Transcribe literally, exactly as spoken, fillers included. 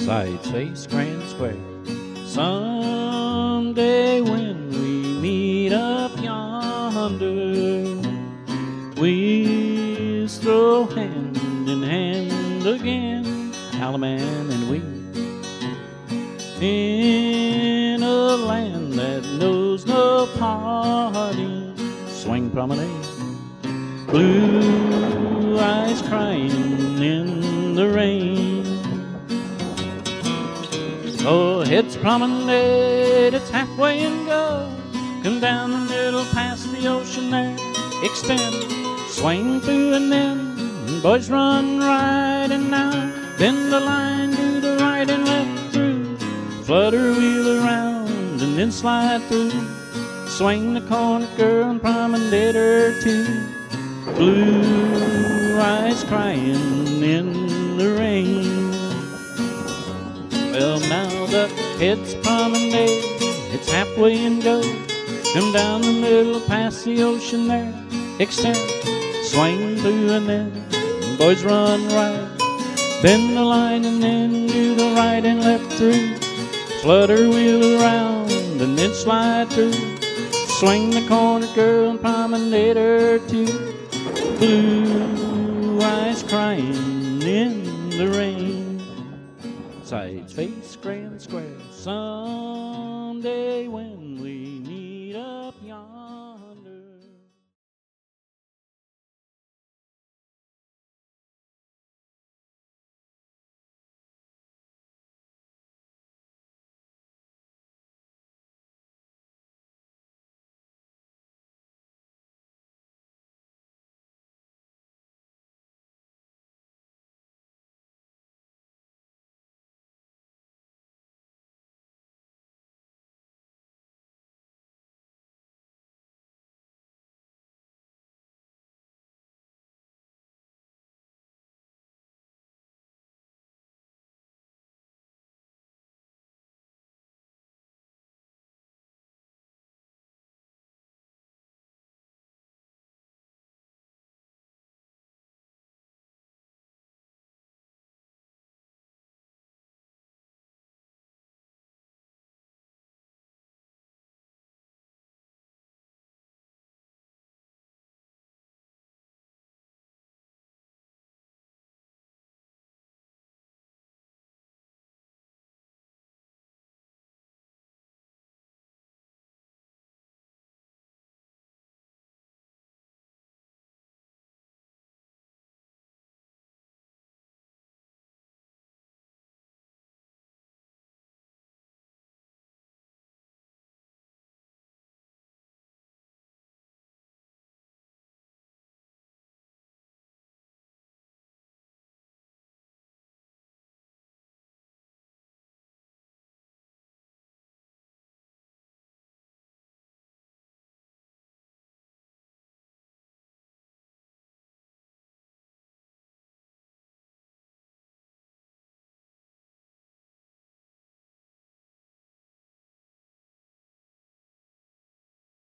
Sides face grand square. Someday when we meet up yonder, we'll throw hand in hand again, Alaman and we, in a land that knows no parting. Swing promenade, blue eyes crying in the rain. Oh, it's promenade, it's halfway and go. Come down the middle past the ocean there, extend, swing through and then boys run right and now. Bend the line to the right and left through, flutter wheel around and then slide through. Swing the corner girl and promenade her too. Blue eyes crying in the rain. Well, now the head's promenade, it's halfway and go. Come down the middle past the ocean there, extend, swing through and then boys run right. Bend the line and then do the right and left through, flutter wheel around and then slide through. Swing the corner girl and promenade her too. Blue eyes crying in the rain. Sides face grand square. Someday when we meet up yonder.